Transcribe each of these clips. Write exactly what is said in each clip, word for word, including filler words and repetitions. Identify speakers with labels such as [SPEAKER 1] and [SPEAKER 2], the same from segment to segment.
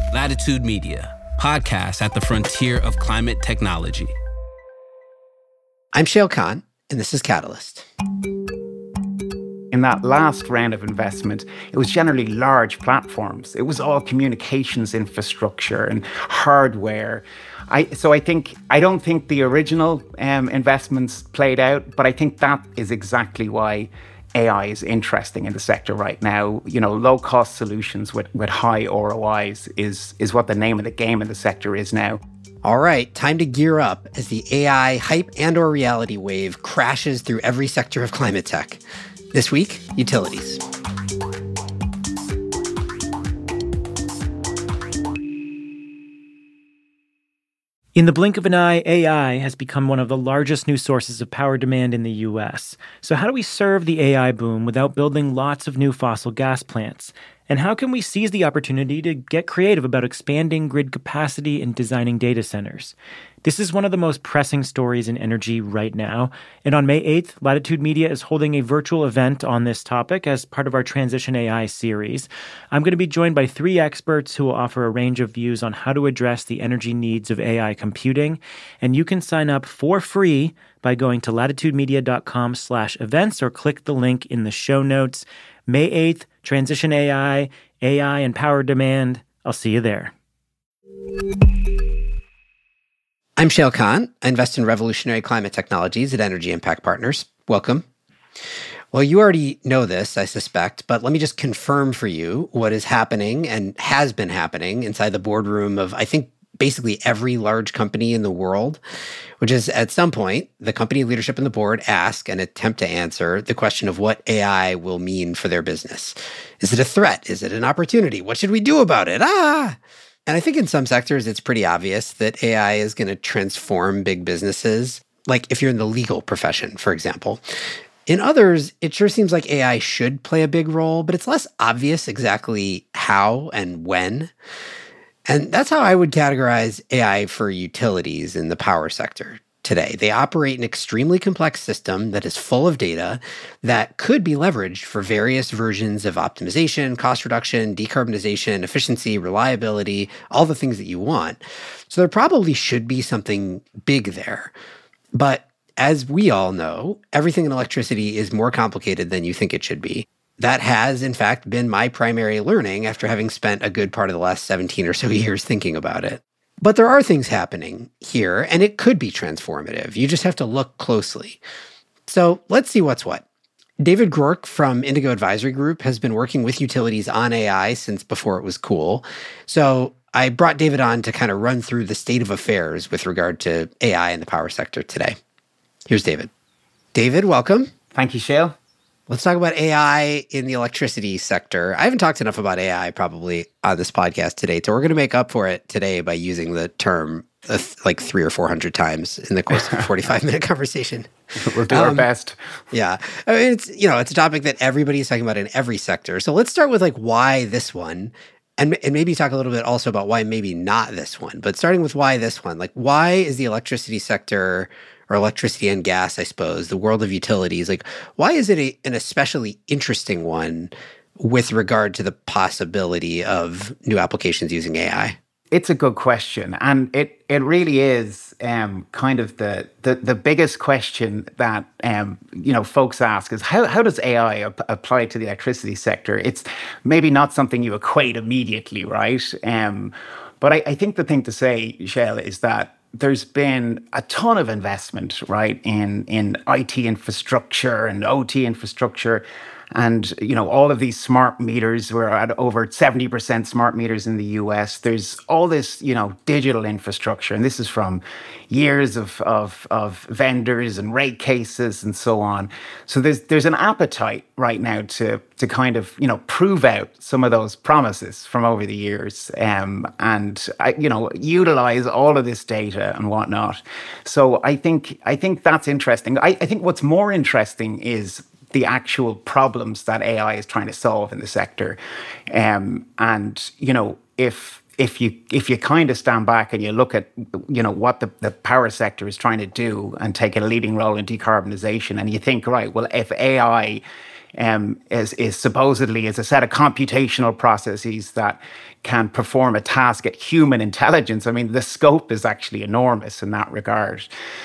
[SPEAKER 1] Latitude Media, podcast at the frontier of climate technology.
[SPEAKER 2] I'm Shayle Kann, and this is Catalyst.
[SPEAKER 3] In that last round of investment, it was generally large platforms. It was all communications infrastructure and hardware. I, so I think, I don't think the original um, investments played out, but I think that is exactly why A I is interesting in the sector right now. You know, low-cost solutions with, with high R O Is is, is what the name of the game in the sector is now.
[SPEAKER 2] All right, time to gear up as the A I hype and or reality wave crashes through every sector of climate tech. This week, utilities.
[SPEAKER 4] In the blink of an eye, A I has become one of the largest new sources of power demand in the U S. So how do we serve the A I boom without building lots of new fossil gas plants? And how can we seize the opportunity to get creative about expanding grid capacity and designing data centers? This is one of the most pressing stories in energy right now. And on May eighth, Latitude Media is holding a virtual event on this topic as part of our Transition A I series. I'm going to be joined by three experts who will offer a range of views on how to address the energy needs of A I computing. And you can sign up for free by going to latitudemedia.com slash events or click the link in the show notes. May eighth, Transition A I, A I and Power Demand. I'll see you there.
[SPEAKER 2] I'm Shayle Kann. I invest in revolutionary climate technologies at Energy Impact Partners. Welcome. Well, you already know this, I suspect, but let me just confirm for you what is happening and has been happening inside the boardroom of, I think, basically every large company in the world, which is at some point, the company leadership and the board ask and attempt to answer the question of what A I will mean for their business. Is it a threat? Is it an opportunity? What should we do about it? Ah! And I think in some sectors, it's pretty obvious that A I is going to transform big businesses, like if you're in the legal profession, for example. In others, it sure seems like A I should play a big role, but it's less obvious exactly how and when. And that's how I would categorize A I for utilities in the power sector today. They operate an extremely complex system that is full of data that could be leveraged for various versions of optimization, cost reduction, decarbonization, efficiency, reliability, all the things that you want. So there probably should be something big there. But as we all know, everything in electricity is more complicated than you think it should be. That has, in fact, been my primary learning after having spent a good part of the last seventeen or so years thinking about it. But there are things happening here, and it could be transformative. You just have to look closely. So let's see what's what. David Groarke from Indigo Advisory Group has been working with utilities on A I since before it was cool. So I brought David on to kind of run through the state of affairs with regard to A I in the power sector today. Here's David. David, welcome.
[SPEAKER 3] Thank you, Shayle.
[SPEAKER 2] Let's talk about A I in the electricity sector. I haven't talked enough about A I probably on this podcast today, so we're going to make up for it today by using the term uh, like three or four hundred times in the course of a forty-five minute conversation.
[SPEAKER 3] We'll do
[SPEAKER 2] um,
[SPEAKER 3] our best.
[SPEAKER 2] Yeah, I mean, it's you know it's a topic that everybody is talking about in every sector. So let's start with like why this one, and and maybe talk a little bit also about why maybe not this one. But starting with why this one, like why is the electricity sector, or electricity and gas, I suppose, the world of utilities, like why is it a, an especially interesting one with regard to the possibility of new applications using A I?
[SPEAKER 3] It's a good question. And it, it really is um, kind of the, the, the biggest question that, um, you know, folks ask is how, how does A I ap- apply to the electricity sector? It's maybe not something you equate immediately, right? Um, but I, I think the thing to say, Shayle, is that there's been a ton of investment, right, in, in I T infrastructure and O T infrastructure. And, you know, all of these smart meters, we're at over seventy percent smart meters in the U S. There's all this, you know, digital infrastructure. And this is from years of, of, of vendors and rate cases and so on. So there's there's an appetite right now to to kind of, you know, prove out some of those promises from over the years um, and, you know, utilize all of this data and whatnot. So I think I think that's interesting. I, I think what's more interesting is the actual problems that A I is trying to solve in the sector. Um, and, you know, if if you if you kind of stand back and you look at, you know, what the, the power sector is trying to do and take a leading role in decarbonization, and you think, right, well, if A I um, is, is supposedly is a set of computational processes that can perform a task at human intelligence. I mean, the scope is actually enormous in that regard.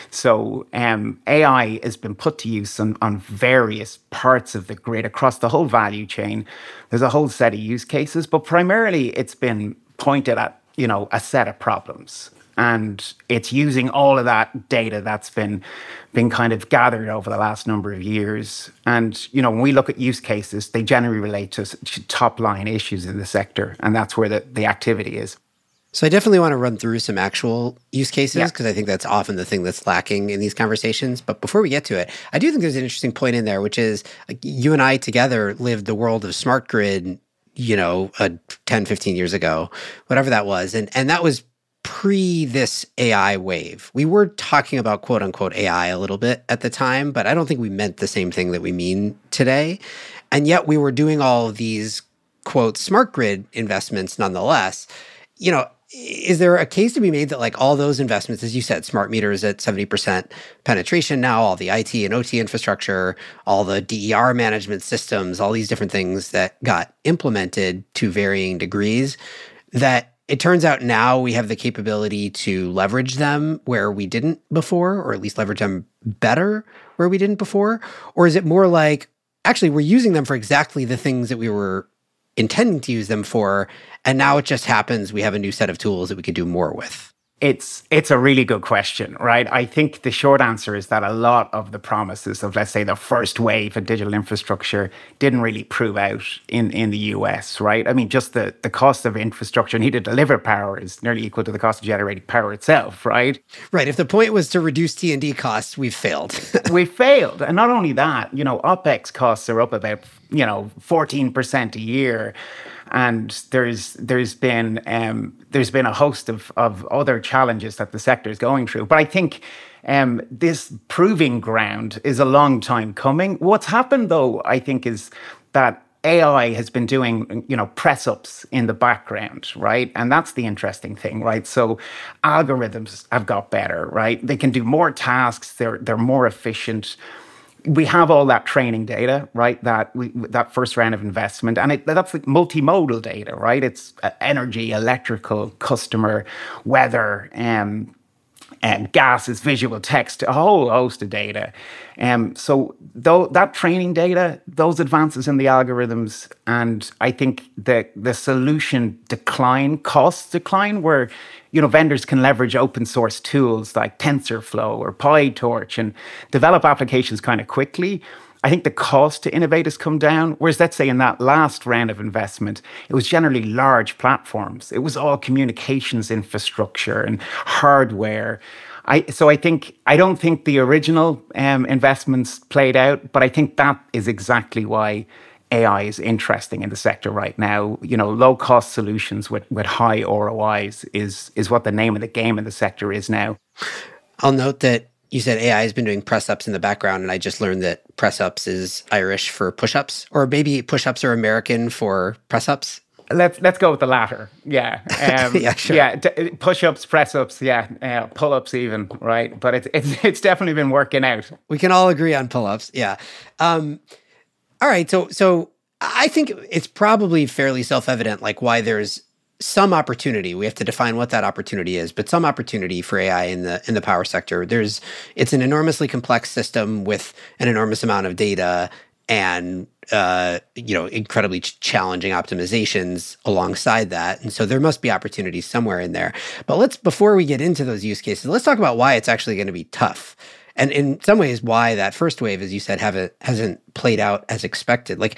[SPEAKER 3] So um, A I has been put to use on, on various parts of the grid across the whole value chain. There's a whole set of use cases, but primarily it's been pointed at, you know, a set of problems. And it's using all of that data that's been been kind of gathered over the last number of years. And, you know, when we look at use cases, they generally relate to, to top line issues in the sector. And that's where the, the activity is.
[SPEAKER 2] So I definitely want to run through some actual use cases because
[SPEAKER 3] yeah.
[SPEAKER 2] I think that's often the thing that's lacking in these conversations. But before we get to it, I do think there's an interesting point in there, which is like you and I together lived the world of smart grid, you know, uh, ten, fifteen years ago, whatever that was. And, and that was pre this A I wave. We were talking about quote unquote A I a little bit at the time, but I don't think we meant the same thing that we mean today. And yet we were doing all of these quote smart grid investments nonetheless. You know, is there a case to be made that like all those investments, as you said, smart meters at seventy percent penetration now, all the I T and O T infrastructure, all the D E R management systems, all these different things that got implemented to varying degrees, that it turns out now we have the capability to leverage them where we didn't before, or at least leverage them better where we didn't before? Or is it more like, actually, we're using them for exactly the things that we were intending to use them for, and now it just happens we have a new set of tools that we could do more with?
[SPEAKER 3] It's it's a really good question, right? I think the short answer is that a lot of the promises of, let's say, the first wave of digital infrastructure didn't really prove out in, in the U S, right? I mean, just the, the cost of infrastructure needed to deliver power is nearly equal to the cost of generating power itself, right?
[SPEAKER 2] Right. If the point was to reduce T and D costs, we've failed.
[SPEAKER 3] we failed. And not only that, you know, OpEx costs are up about, you know, fourteen percent a year. And there's there's been um, there's been a host of of other challenges that the sector is going through. But I think um, this proving ground is a long time coming. What's happened, though, I think, is that A I has been doing, you know, press ups in the background, right? And that's the interesting thing, right? So algorithms have got better, right? They can do more tasks. They're they're more efficient. We have all that training data, right? That we, that first round of investment, and it, that's like multimodal data, right? It's uh, energy, electrical, customer, weather, um, and gases, visual, text, a whole host of data. Um, so though that training data, those advances in the algorithms, and I think the the solution decline, costs decline, where you know vendors can leverage open source tools like TensorFlow or PyTorch and develop applications kind of quickly. I think the cost to innovate has come down. Whereas, let's say in that last round of investment, it was generally large platforms. It was all communications infrastructure and hardware. I, so I think, I don't think the original um, investments played out, but I think that is exactly why A I is interesting in the sector right now. You know, low cost solutions with, with high R O Is is, is what the name of the game in the sector is now.
[SPEAKER 2] I'll note that you said A I has been doing press-ups in the background, and I just learned that press-ups is Irish for push-ups, or maybe push-ups are American for press-ups.
[SPEAKER 3] Let's let's go with the latter. Yeah, um,
[SPEAKER 2] yeah, sure.
[SPEAKER 3] Yeah, d- push-ups, press-ups, yeah, uh, pull-ups even, right? But it's it's it's definitely been working out.
[SPEAKER 2] We can all agree on pull-ups. Yeah. Um, all right. So so I think it's probably fairly self-evident, like why there's some opportunity. We have to define what that opportunity is, but some opportunity for A I in the in the power sector. There's it's an enormously complex system with an enormous amount of data and uh, you know incredibly ch- challenging optimizations alongside that, and so there must be opportunities somewhere in there. But let's before we get into those use cases, let's talk about why it's actually going to be tough, and in some ways why that first wave, as you said, haven't hasn't played out as expected. Like,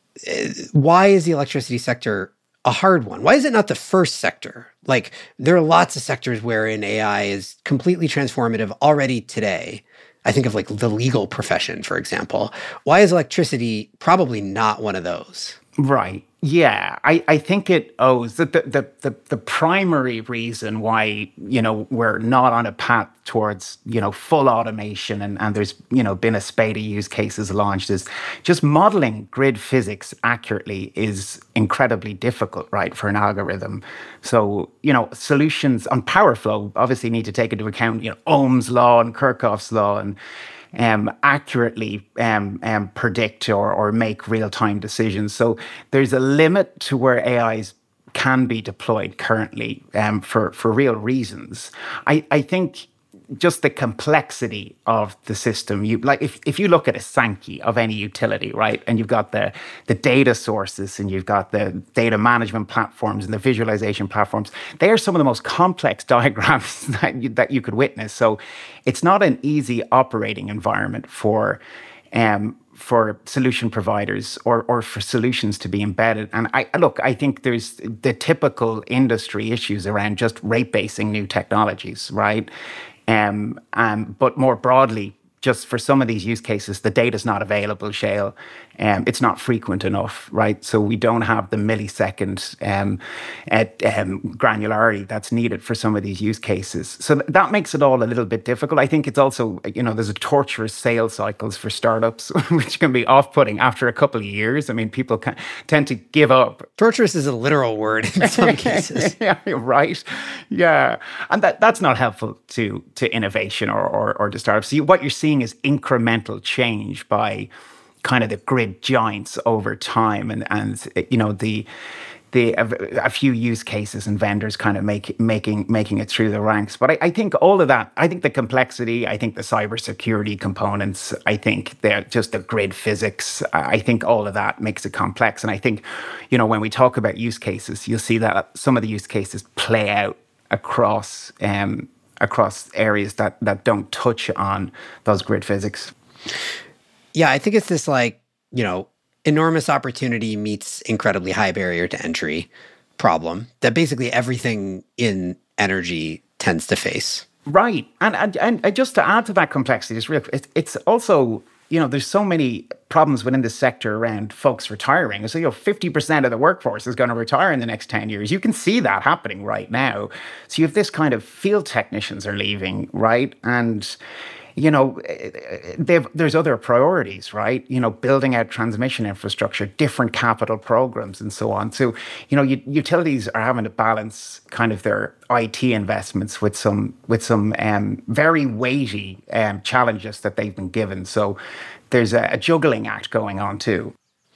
[SPEAKER 2] why is the electricity sector a hard one? Why is it not the first sector? Like, there are lots of sectors wherein A I is completely transformative already today. I think of like the legal profession, for example. Why is electricity probably not one of those?
[SPEAKER 3] Right. Yeah, I, I think it owes the, the the the primary reason why, you know, we're not on a path towards, you know, full automation and, and there's, you know, been a spate of use cases launched is just modeling grid physics accurately is incredibly difficult, right, for an algorithm. So, you know, solutions on power flow obviously need to take into account, you know, Ohm's law and Kirchhoff's law and um, accurately um, um, predict or, or make real-time decisions. So there's a limit to where A Is can be deployed currently um, for, for real reasons. I, I think just the complexity of the system. You like if, if you look at a Sankey of any utility, right, and you've got the the data sources and you've got the data management platforms and the visualization platforms, they are some of the most complex diagrams that you, that you could witness. So it's not an easy operating environment for um, for solution providers or or for solutions to be embedded. And I look, I think there's the typical industry issues around just rate basing new technologies, right? Um, um, but more broadly, just for some of these use cases, the data is not available, Shael. Um, it's not frequent enough, right? So we don't have the millisecond um, at, um, granularity that's needed for some of these use cases. So th- that makes it all a little bit difficult. I think it's also, you know, there's a torturous sales cycles for startups, which can be off-putting after a couple of years. I mean, people can, tend to give up.
[SPEAKER 2] Torturous is a literal word in some cases.
[SPEAKER 3] Yeah, right. Yeah. And that, that's not helpful to, to innovation or, or, or to startups. So you, what you're seeing is incremental change by kind of the grid giants over time, and and you know the the a, a few use cases and vendors kind of make making making it through the ranks. But I, I think all of that, I think the complexity, I think the cybersecurity components, I think they're just the grid physics. I think all of that makes it complex. And I think, you know, when we talk about use cases, you'll see that some of the use cases play out across um, across areas that that don't touch on those grid physics.
[SPEAKER 2] Yeah, I think it's this like, you know, enormous opportunity meets incredibly high barrier to entry problem that basically everything in energy tends to face.
[SPEAKER 3] Right. And and, and just to add to that complexity, it's real. It's, it's also, you know, there's so many problems within the sector around folks retiring. So, you know, fifty percent of the workforce is going to retire in the next ten years. You can see that happening right now. So you have this kind of field technicians are leaving, right? And you know, there's other priorities, right? You know, building out transmission infrastructure, different capital programs, and so on. So, you know, utilities are having to balance kind of their I T investments with some with some um, very weighty um, challenges that they've been given. So, there's a, a juggling act going on too.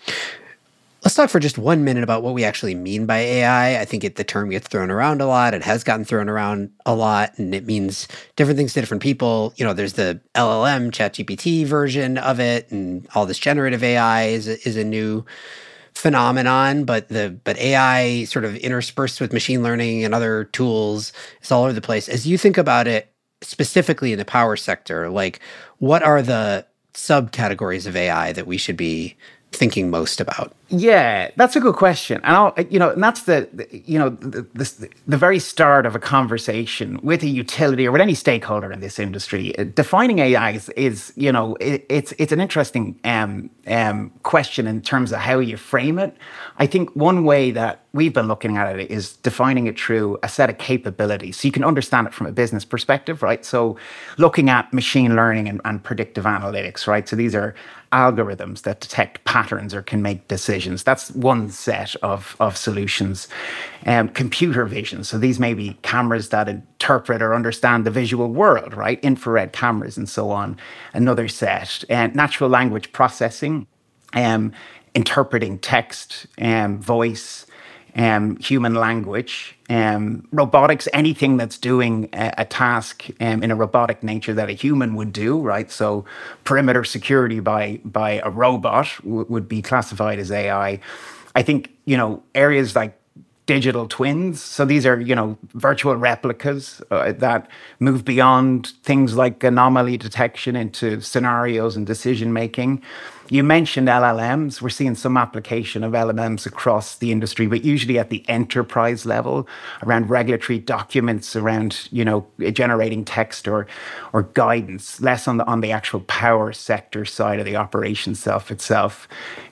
[SPEAKER 2] Let's talk for just one minute about what we actually mean by A I. I think it, the term gets thrown around a lot. It has gotten thrown around a lot, and it means different things to different people. You know, there's the L L M, ChatGPT version of it, and all this generative A I is, is a new phenomenon. But the but A I sort of interspersed with machine learning and other tools is all over the place. As you think about it specifically in the power sector, like what are the subcategories of A I that we should be thinking most about?
[SPEAKER 3] Yeah, that's a good question. And I'll, you know, and that's the, the you know, the, the, the very start of a conversation with a utility or with any stakeholder in this industry. Defining A I is, is you know, it, it's it's an interesting um, um, question in terms of how you frame it. I think one way that we've been looking at it is defining it through a set of capabilities. So you can understand it from a business perspective, right? So looking at machine learning and, and predictive analytics, right? So these are algorithms that detect patterns or can make decisions. That's one set of, of solutions. Um, computer vision. So these may be cameras that interpret or understand the visual world, right? Infrared cameras and so on. Another set. And natural language processing, um, interpreting text, um, voice, um, human language, um, robotics, anything that's doing a, a task um, in a robotic nature that a human would do, right? So perimeter security by by a robot w- would be classified as A I. I think, you know, areas like digital twins. So these are, you know, virtual replicas uh, that move beyond things like anomaly detection into scenarios and decision making. You mentioned L L Ms. We're seeing some application of L L Ms across the industry, but usually at the enterprise level, around regulatory documents, around, you know, generating text or or guidance, less on the on the actual power sector side of the operation self itself.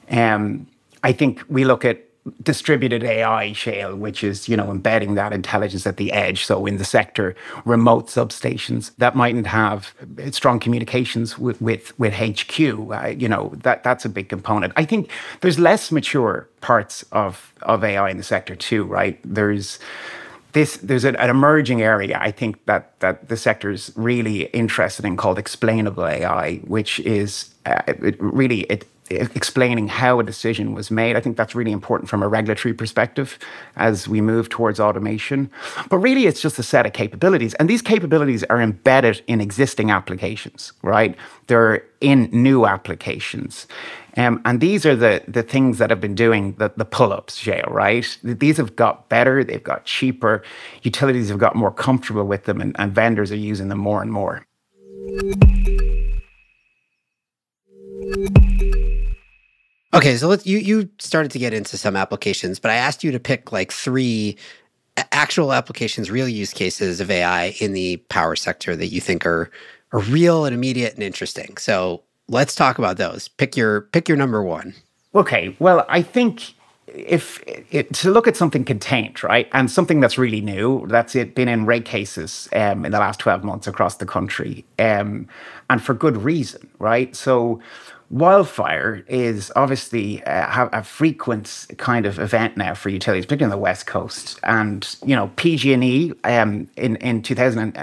[SPEAKER 3] Um, I think we look at distributed A I, Shael, which is, you know, embedding that intelligence at the edge. So in the sector, remote substations that mightn't have strong communications with with, with H Q, uh, you know, that that's a big component. I think there's less mature parts of, of A I in the sector too, right? There's this there's an, an emerging area, I think, that that the sector is really interested in, called explainable A I, which is uh, it really it, it explaining how a decision was made. I think that's really important from a regulatory perspective as we move towards automation. But really, it's just a set of capabilities, and these capabilities are embedded in existing applications, right? They're in new applications. Um, and these are the the things that have been doing the, the pull-ups, Shale, right? These have got better, they've got cheaper, utilities have got more comfortable with them, and, and vendors are using them more and more.
[SPEAKER 2] Okay, so let's, you you started to get into some applications, but I asked you to pick like three actual applications, real use cases of A I in the power sector that you think are, are real and immediate and interesting. So let's talk about those. Pick your pick your number one.
[SPEAKER 3] Okay, well, I think if it, to look at something contained, right, and something that's really new, that's it been in rate cases um, in the last twelve months across the country, um, and for good reason, right? So wildfire is obviously uh, a frequent kind of event now for utilities, particularly on the West Coast. And, you know, P G and E um, in, in two thousand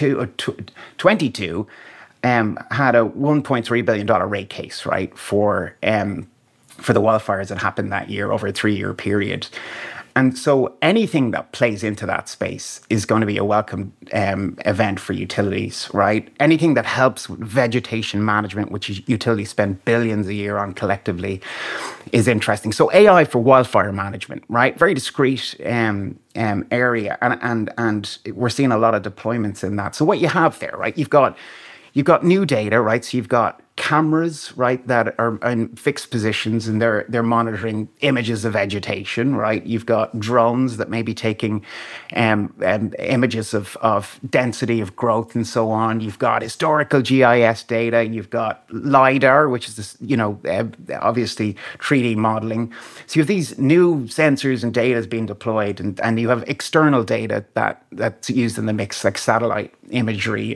[SPEAKER 3] twenty-two um, had a one point three billion dollars rate case, right, for um, for the wildfires that happened that year over a three-year period. And so anything that plays into that space is going to be a welcome um, event for utilities, right? Anything that helps with vegetation management, which utilities spend billions a year on collectively, is interesting. So A I for wildfire management, right? Very discrete um, um, area, and and and we're seeing a lot of deployments in that. So what you have there, right? You've got you've got new data, right? So you've got cameras, right, that are in fixed positions, and they're they're monitoring images of vegetation, right? You've got drones that may be taking um, um, images of, of density of growth and so on. You've got historical G I S data. You've got LiDAR, which is this, you know, uh, obviously three D modeling. So you have these new sensors and data is being deployed, and, and you have external data that that's used in the mix, like satellite imagery,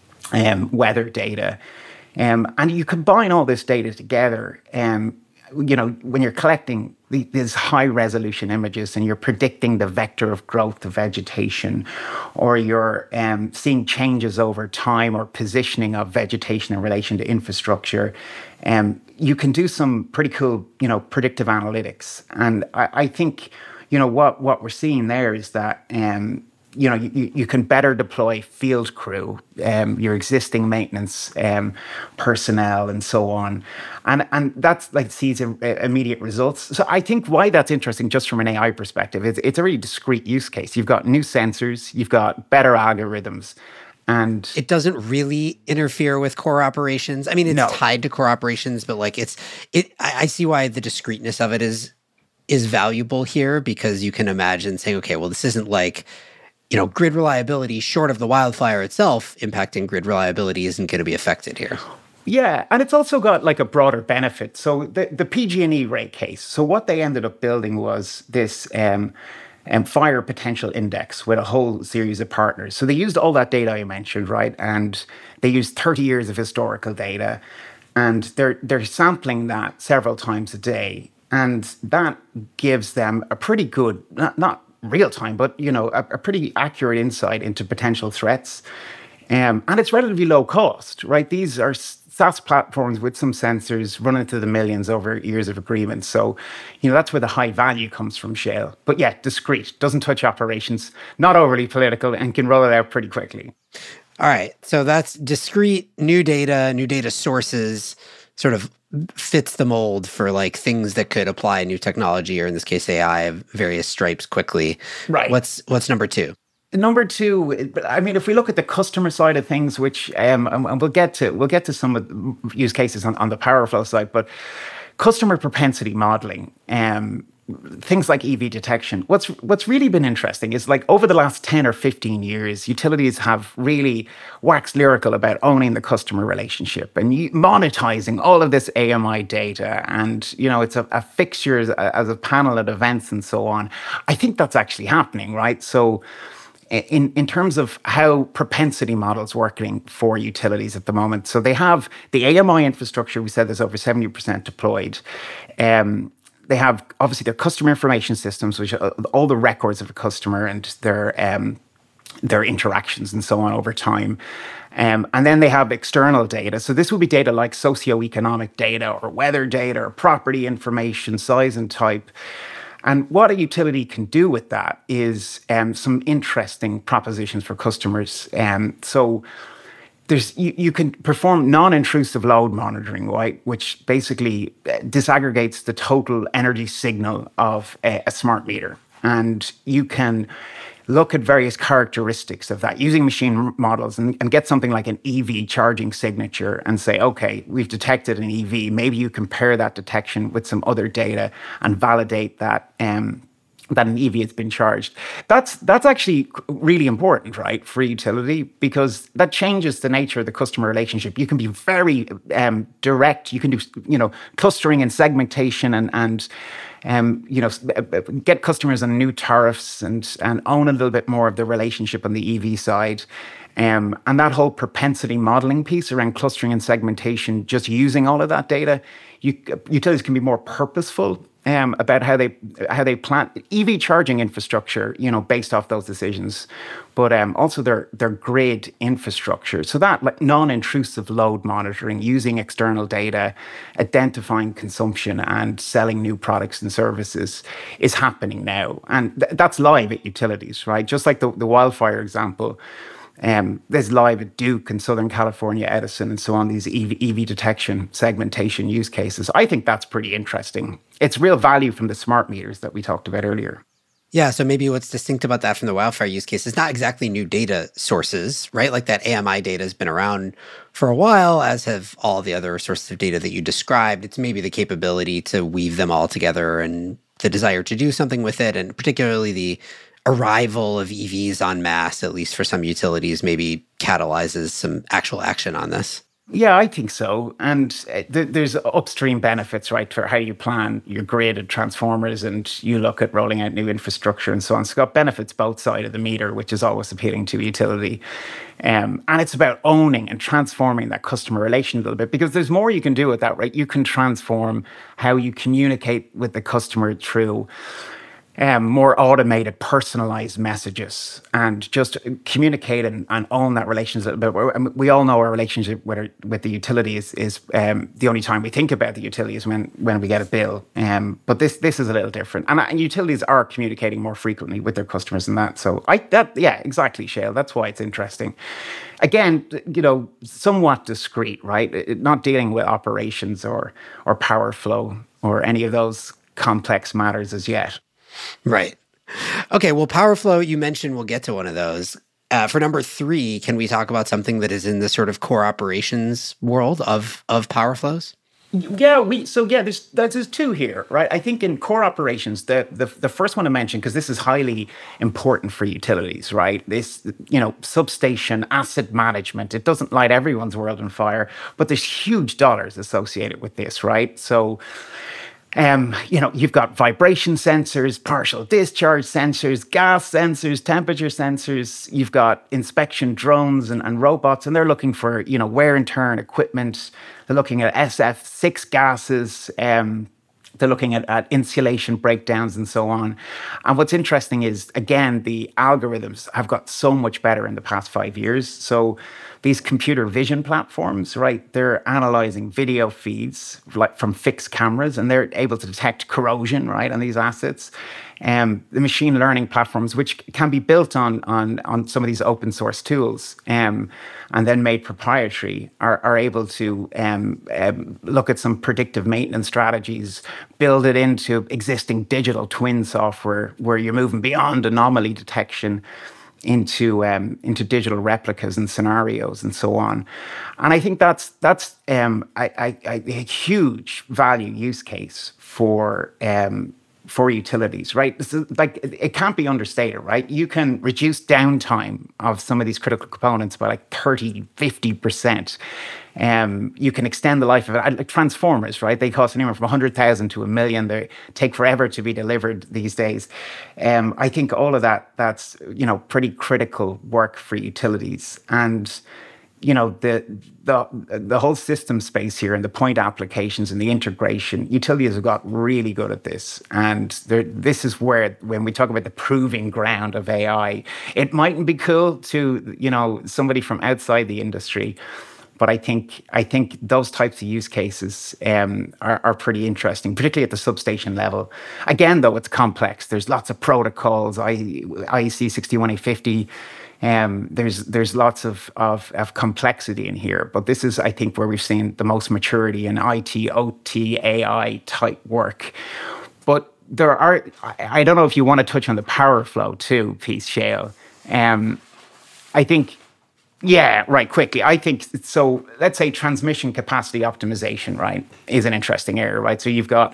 [SPEAKER 3] um, weather data. Um, and you combine all this data together, um, you know, when you're collecting the, these high-resolution images and you're predicting the vector of growth of vegetation, or you're um, seeing changes over time or positioning of vegetation in relation to infrastructure, um, you can do some pretty cool, you know, predictive analytics. And I, I think, you know, what, what we're seeing there is that um, you know, you, you can better deploy field crew, um, your existing maintenance um, personnel, and so on, and and that's like sees immediate results. So I think why that's interesting, just from an A I perspective, is it's a really discrete use case. You've got new sensors, you've got better algorithms, and
[SPEAKER 2] it doesn't really interfere with core operations. I mean, it's
[SPEAKER 3] no.
[SPEAKER 2] tied to core operations, but like it's it. I, I see why the discreteness of it is is valuable here, because you can imagine saying, okay, well, this isn't like, you know, grid reliability short of the wildfire itself impacting grid reliability isn't going to be affected here.
[SPEAKER 3] Yeah, and it's also got like a broader benefit. So the, the P G and E rate case, so what they ended up building was this um, um, fire potential index with a whole series of partners. So they used all that data I mentioned, right? And they used thirty years of historical data, and they're they're sampling that several times a day. And that gives them a pretty good, not, not real time, but, you know, a, a pretty accurate insight into potential threats. Um, and it's relatively low cost, right? These are SaaS platforms with some sensors running into the millions over years of agreements. So, you know, that's where the high value comes from, Shale. But yeah, discrete, doesn't touch operations, not overly political, and can roll it out pretty quickly.
[SPEAKER 2] All right. So that's discrete, new data, new data sources, sort of fits the mold for like things that could apply new technology, or in this case, A I of various stripes quickly.
[SPEAKER 3] Right.
[SPEAKER 2] What's what's number two?
[SPEAKER 3] Number two, I mean, if we look at the customer side of things, which um, and we'll get to we'll get to some of the use cases on, on the power flow side, but customer propensity modeling, um, things like E V detection. What's what's really been interesting is, like, over the last ten or fifteen years, utilities have really waxed lyrical about owning the customer relationship and monetizing all of this A M I data. And, you know, it's a, a fixture as a, as a panel at events and so on. I think that's actually happening, right? So in, in terms of how propensity models working for utilities at the moment. So they have the A M I infrastructure. We said there's over seventy percent deployed. Um, they have obviously their customer information systems, which are all the records of a customer and their um, their interactions and so on over time. Um, and then they have external data. So this would be data like socioeconomic data or weather data or property information, size and type. And what a utility can do with that is um, some interesting propositions for customers. Um, so there's you, you can perform non-intrusive load monitoring, right, which basically disaggregates the total energy signal of a, a smart meter. And you can look at various characteristics of that using machine models and, and get something like an E V charging signature and say, okay, we've detected an E V. Maybe you compare that detection with some other data and validate that um, that an E V has been charged. That's that's actually really important, right, for utility, because that changes the nature of the customer relationship. You can be very um, direct. You can do, you know, clustering and segmentation and and um, you know, get customers on new tariffs and and own a little bit more of the relationship on the E V side. Um, and that whole propensity modeling piece around clustering and segmentation, just using all of that data, you, utilities can be more purposeful um, about how they how they plan E V charging infrastructure, you know, based off those decisions, but um, also their their grid infrastructure. So that like non-intrusive load monitoring, using external data, identifying consumption and selling new products and services is happening now, and th- that's live at utilities, right? Just like the, the wildfire example. Um, there's live at Duke in Southern California, Edison, and so on, these E V, E V detection segmentation use cases. I think that's pretty interesting. It's real value from the smart meters that we talked about earlier.
[SPEAKER 2] Yeah, so maybe what's distinct about that from the wildfire use case is not exactly new data sources, right? Like that A M I data has been around for a while, as have all the other sources of data that you described. It's maybe the capability to weave them all together and the desire to do something with it, and particularly the arrival of E Vs en masse, at least for some utilities, maybe catalyzes some actual action on this.
[SPEAKER 3] Yeah, I think so. And th- there's upstream benefits, right, for how you plan your grid and transformers, and you look at rolling out new infrastructure and so on. So it's got benefits both sides of the meter, which is always appealing to a utility. Um, and it's about owning and transforming that customer relation a little bit, because there's more you can do with that, right? You can transform how you communicate with the customer through Um, more automated, personalized messages, and just communicate and, and own that relationship. But we all know our relationship with, our, with the utility is, is um, the only time we think about the utility is when, when we get a bill. Um, but this this is a little different, and, and utilities are communicating more frequently with their customers than that. So I that yeah exactly, Shael. That's why it's interesting. Again, you know, somewhat discrete, right? It, not dealing with operations or or power flow or any of those complex matters as yet.
[SPEAKER 2] Right. Okay, well, power flow, you mentioned we'll get to one of those. Uh, for number three, can we talk about something that is in the sort of core operations world of, of power flows?
[SPEAKER 3] Yeah, we so yeah, there's there's two here, right? I think in core operations, the the, the first one to mention, because this is highly important for utilities, right? This, you know, substation asset management. It doesn't light everyone's world on fire, but there's huge dollars associated with this, right? So Um, you know, you've got vibration sensors, partial discharge sensors, gas sensors, temperature sensors. You've got inspection drones and, and robots, and they're looking for, you know, wear and tear equipment. They're looking at S F six gases. Um, they're looking at, at insulation breakdowns and so on. And what's interesting is, again, the algorithms have got so much better in the past five years. So these computer vision platforms, right, they're analyzing video feeds like from fixed cameras, and they're able to detect corrosion, right, on these assets. Um, the machine learning platforms, which can be built on on, on some of these open source tools um, and then made proprietary, are, are able to um, um, look at some predictive maintenance strategies, build it into existing digital twin software where you're moving beyond anomaly detection into um, into digital replicas and scenarios and so on. And I think that's that's um, I, I, I, a huge value use case for um, for utilities, right? This is like, it can't be understated, right? You can reduce downtime of some of these critical components by like thirty, fifty percent. Um, you can extend the life of it. Like transformers, right? They cost anywhere from one hundred thousand to a million. They take forever to be delivered these days. Um, I think all of that, that's, you know, pretty critical work for utilities. And you know, the the the whole system space here and the point applications and the integration, utilities have got really good at this. And this is where, when we talk about the proving ground of A I, it mightn't be cool to, you know, somebody from outside the industry. But I think I think those types of use cases um, are, are pretty interesting, particularly at the substation level. Again, though, it's complex. There's lots of protocols, I E C six one eight five zero. Um, there's there's lots of, of of complexity in here. But this is, I think, where we've seen the most maturity in I T, O T, A I type work. But there are, I don't know if you want to touch on the power flow too piece, Shale. Um, I think. Yeah, right, quickly. I think, so let's say transmission capacity optimization, right, is an interesting area, right? So you've got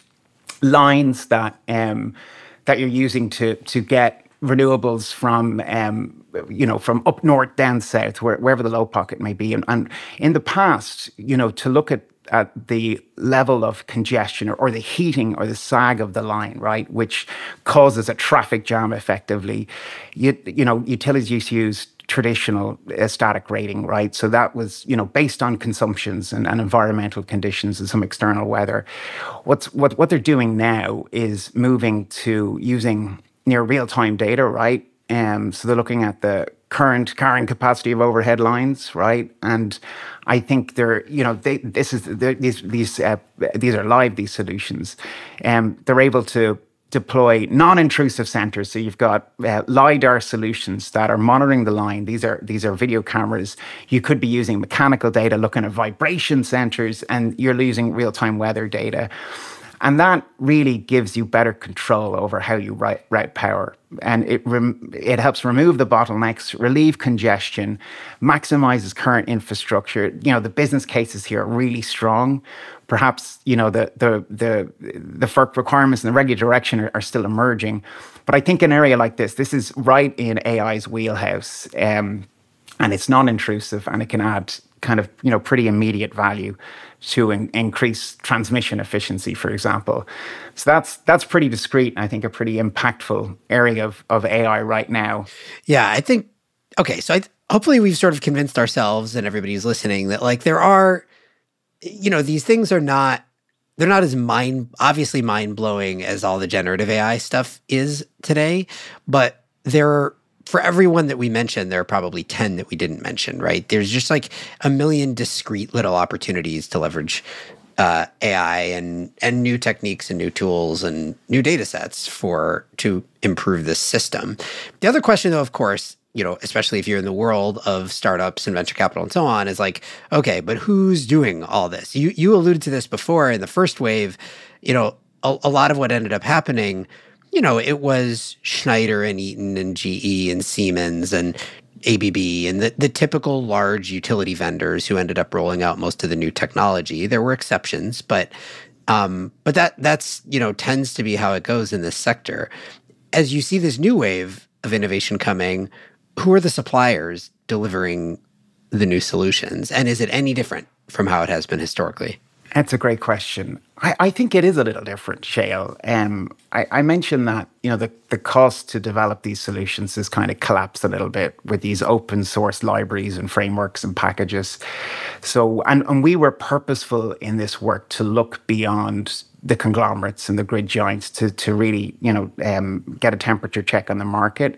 [SPEAKER 3] lines that um, that you're using to to get renewables from, um, you know, from up north, down south, where, wherever the low pocket may be. And, and in the past, you know, to look at at the level of congestion or, or the heating or the sag of the line, right, which causes a traffic jam effectively, you, you know, utilities used to use traditional uh, static rating, right? So that was, you know, based on consumptions and, and environmental conditions and some external weather. What's what what they're doing now is moving to using near real-time data, right? Um, so they're looking at the current carrying capacity of overhead lines, right? And I think they're, you know, they this is these these uh, these are live, these solutions, and um, they're able to deploy non-intrusive sensors. So you've got uh, LiDAR solutions that are monitoring the line. These are these are video cameras. You could be using mechanical data, looking at vibration sensors, and you're using real-time weather data. And that really gives you better control over how you route, route power. And it rem- it helps remove the bottlenecks, relieve congestion, maximizes current infrastructure. You know, the business cases here are really strong. Perhaps, you know, the the the the F E R C requirements and the regulatory direction are, are still emerging. But I think an area like this, this is right in A I's wheelhouse. Um, and it's non-intrusive, and it can add kind of, you know, pretty immediate value to in, increase transmission efficiency, for example. So that's that's pretty discrete, and I think a pretty impactful area of, of A I right now.
[SPEAKER 2] Yeah, I think, okay, so I th- hopefully we've sort of convinced ourselves and everybody who's listening that, like, there are, you know, these things are not, they're not as mind, obviously mind-blowing as all the generative A I stuff is today, but they're, for everyone that we mentioned, there are probably ten that we didn't mention, right? There's just like a million discrete little opportunities to leverage uh, A I and and new techniques and new tools and new data sets for to improve this system. The other question, though, of course, you know, especially if you're in the world of startups and venture capital and so on, is like, okay, but who's doing all this? You you alluded to this before in the first wave. You know, a, a lot of what ended up happening, you know, it was Schneider and Eaton and G E and Siemens and A B B and the, the typical large utility vendors who ended up rolling out most of the new technology. There were exceptions, but um, but that that's, you know, tends to be how it goes in this sector. As you see this new wave of innovation coming, who are the suppliers delivering the new solutions? And is it any different from how it has been historically?
[SPEAKER 3] That's a great question. I, I think it is a little different, Shale. Um, I, I mentioned that, you know, the, the cost to develop these solutions has kind of collapsed a little bit with these open source libraries and frameworks and packages. So, and, and we were purposeful in this work to look beyond the conglomerates and the grid giants to, to really, you know, um, get a temperature check on the market.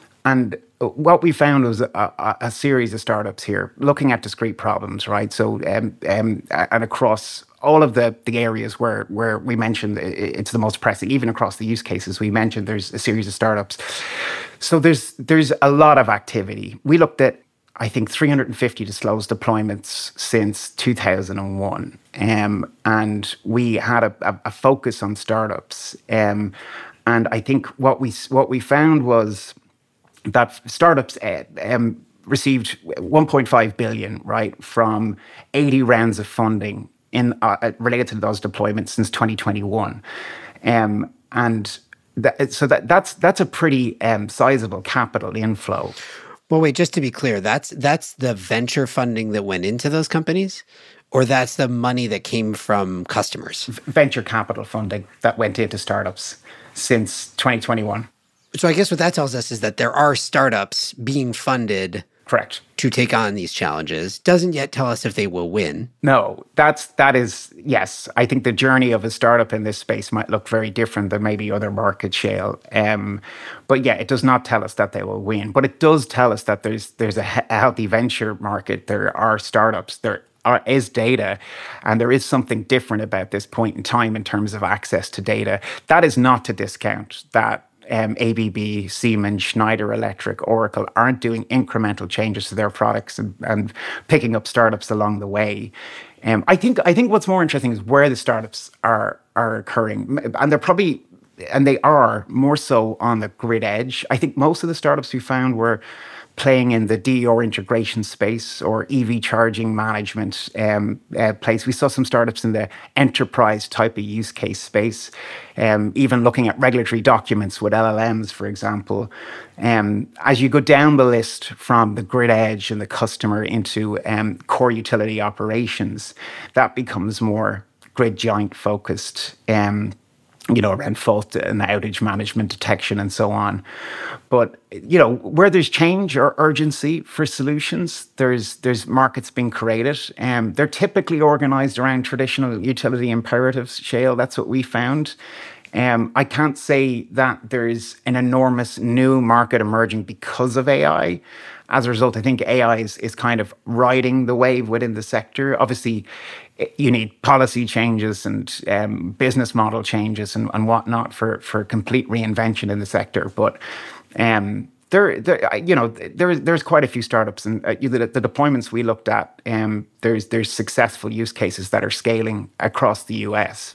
[SPEAKER 3] And what we found was a, a, a series of startups here looking at discrete problems, right? So, um, um, and across all of the, the areas where, where we mentioned it's the most pressing, even across the use cases we mentioned, there's a series of startups. So there's there's a lot of activity. We looked at, I think, three hundred fifty disclosed deployments since two thousand one. Um, and we had a, a, a focus on startups. Um, and I think what we what we found was that startups uh, um, received one point five billion, right, from eighty rounds of funding in uh, related to those deployments since twenty twenty-one, um, and that, so that that's that's a pretty um, sizable capital inflow.
[SPEAKER 2] Well, wait, just to be clear, that's that's the venture funding that went into those companies, or that's the money that came from customers?
[SPEAKER 3] V- venture capital funding that went into startups since twenty twenty-one.
[SPEAKER 2] So I guess what that tells us is that there are startups being funded.
[SPEAKER 3] Correct.
[SPEAKER 2] to take on these challenges. Doesn't yet tell us if they will win.
[SPEAKER 3] No, that's that is yes. I think the journey of a startup in this space might look very different than maybe other markets, Shael. Um, but yeah, it does not tell us that they will win. But it does tell us that there's there's a, he- a healthy venture market. There are startups. There are, is data, and there is something different about this point in time in terms of access to data. That is not to discount that. Um, A B B, Siemens, Schneider Electric, Oracle aren't doing incremental changes to their products and, and picking up startups along the way. Um, I think I think what's more interesting is where the startups are are occurring, and they're probably and they are more so on the grid edge. I think most of the startups we found were playing in the D E R integration space or E V charging management um, uh, place. We saw some startups in the enterprise type of use case space, um, even looking at regulatory documents with L L Ms, for example. Um, as you go down the list from the grid edge and the customer into um, core utility operations, that becomes more grid giant focused. Um, you know, around fault and outage management detection and so on. But, you know, where there's change or urgency for solutions, there's there's markets being created. Um, they're typically organized around traditional utility imperatives, Shael. That's what we found. Um, I can't say that there's an enormous new market emerging because of A I. As a result, I think A I is, is kind of riding the wave within the sector. Obviously, you need policy changes and um, business model changes and, and whatnot for, for complete reinvention in the sector. But um, there, there, you know, there, there's quite a few startups, and uh, the, the deployments we looked at, um, there's there's successful use cases that are scaling across the U S.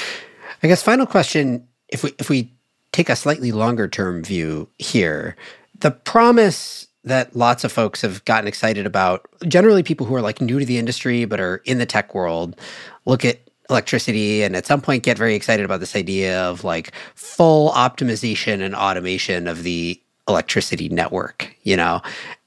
[SPEAKER 2] I guess final question: if we if we take a slightly longer term view here, the promise that lots of folks have gotten excited about, generally people who are like new to the industry but are in the tech world, look at electricity and at some point get very excited about this idea of like full optimization and automation of the electricity network, you know,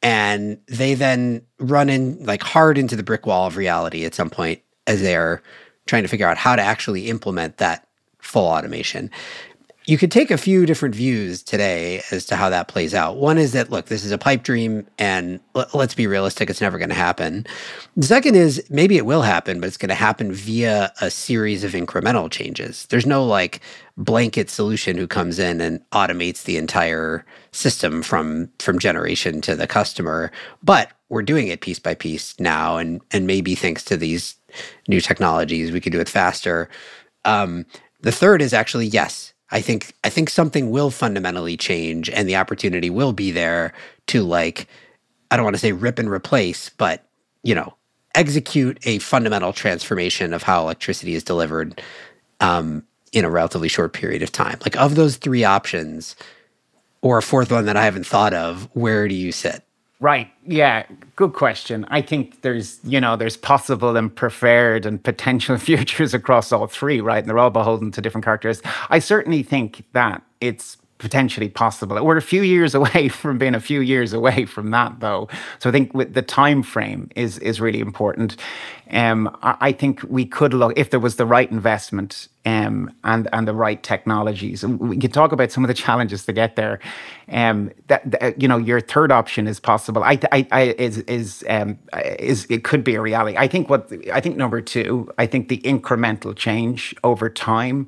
[SPEAKER 2] and they then run in like hard into the brick wall of reality at some point as they're trying to figure out how to actually implement that full automation. You could take a few different views today as to how that plays out. One is that, look, this is a pipe dream, and l- let's be realistic, it's never going to happen. The second is maybe it will happen, but it's going to happen via a series of incremental changes. There's no like blanket solution who comes in and automates the entire system from, from generation to the customer, but we're doing it piece by piece now, and and maybe thanks to these new technologies, we could do it faster. Um, the third is actually, yes, I think I think something will fundamentally change, and the opportunity will be there to, like, I don't want to say rip and replace, but, you know, execute a fundamental transformation of how electricity is delivered um, in a relatively short period of time. Like, of those three options, or a fourth one that I haven't thought of, where do you sit?
[SPEAKER 3] Right. Yeah. Good question. I think there's, you know, there's possible and preferred and potential futures across all three, right? And they're all beholden to different characteristics. I certainly think that it's potentially possible. We're a few years away from being a few years away from that, though. So I think with the time frame is is really important. Um, I, I think we could look, if there was the right investment um, and and the right technologies. And we could talk about some of the challenges to get there. Um, that, that you know, your third option is possible. I, I, I is is um is it could be a reality. I think what I think number two. I think the incremental change over time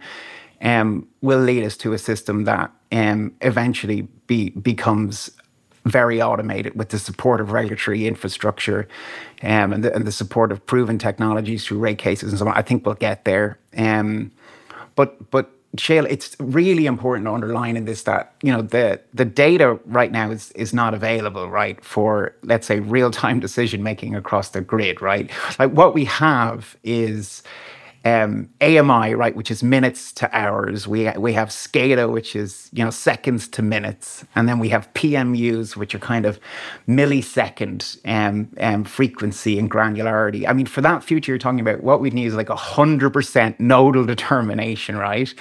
[SPEAKER 3] um, will lead us to a system that um, eventually be, becomes very automated with the support of regulatory infrastructure um, and, the, and the support of proven technologies through rate cases and so on. I think we'll get there. Um, but but Shael, it's really important to underline in this that, you know, the the data right now is is not available, right, for, let's say, real-time decision-making across the grid, right? Like, what we have is Um, A M I, right, which is minutes to hours. We we have SCADA, which is, you know, seconds to minutes, and then we have P M Us, which are kind of millisecond um, um, frequency and granularity. I mean, for that future you're talking about, what we need is like a hundred percent nodal determination, right?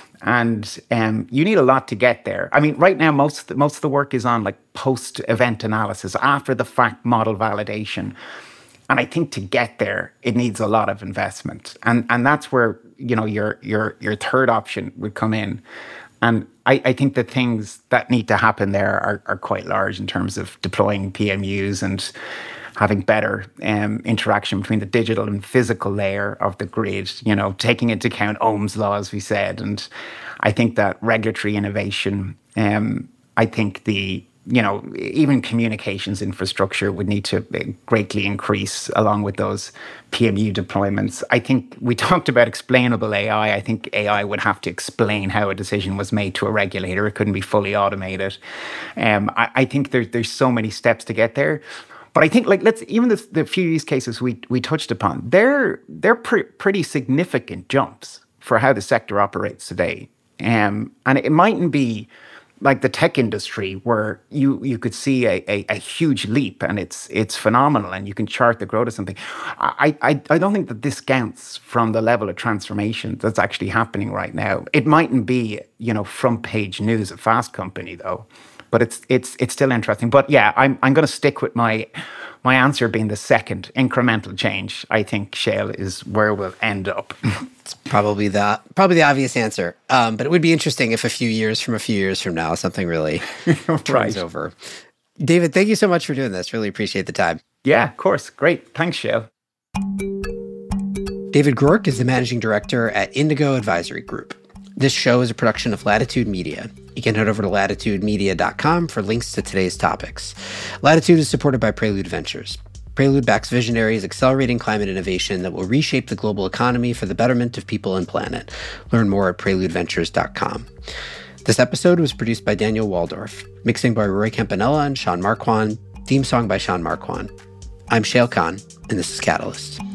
[SPEAKER 3] And um, you need a lot to get there. I mean, right now most of the, most of the work is on like post-event analysis, after the fact model validation. And I think to get there, it needs a lot of investment, and and that's where, you know, your your your third option would come in. And I, I think the things that need to happen there are, are quite large in terms of deploying P M Us and having better um, interaction between the digital and physical layer of the grid, you know, taking into account Ohm's law, as we said. And I think that regulatory innovation, um, I think the, you know, even communications infrastructure would need to greatly increase along with those P M U deployments. I think we talked about explainable A I. I think A I would have to explain how a decision was made to a regulator. It couldn't be fully automated. Um, I, I think there, there's so many steps to get there. But I think, like, let's even the, the few use cases we we touched upon, they're they're pre- pretty significant jumps for how the sector operates today. Um, and it mightn't be like the tech industry where you you could see a, a, a huge leap and it's it's phenomenal and you can chart the growth of something. I, I I don't think that discounts from the level of transformation that's actually happening right now. It mightn't be, you know, front page news at Fast Company though. But it's it's it's still interesting. But yeah, I'm I'm going to stick with my my answer being the second incremental change. I think shale is where we'll end up.
[SPEAKER 2] It's probably the probably the obvious answer. Um, but it would be interesting if a few years from a few years from now something really turns
[SPEAKER 3] right.
[SPEAKER 2] over. David, thank you so much for doing this. Really appreciate the time.
[SPEAKER 3] Yeah, of course. Great. Thanks, Shale.
[SPEAKER 2] David Groarke is the managing director at Indigo Advisory Group. This show is a production of Latitude Media. You can head over to latitude media dot com for links to today's topics. Latitude is supported by Prelude Ventures. Prelude backs visionaries accelerating climate innovation that will reshape the global economy for the betterment of people and planet. Learn more at prelude ventures dot com. This episode was produced by Daniel Waldorf, mixing by Roy Campanella and Sean Marquand, theme song by Sean Marquand. I'm Shayle Kann, and this is Catalyst.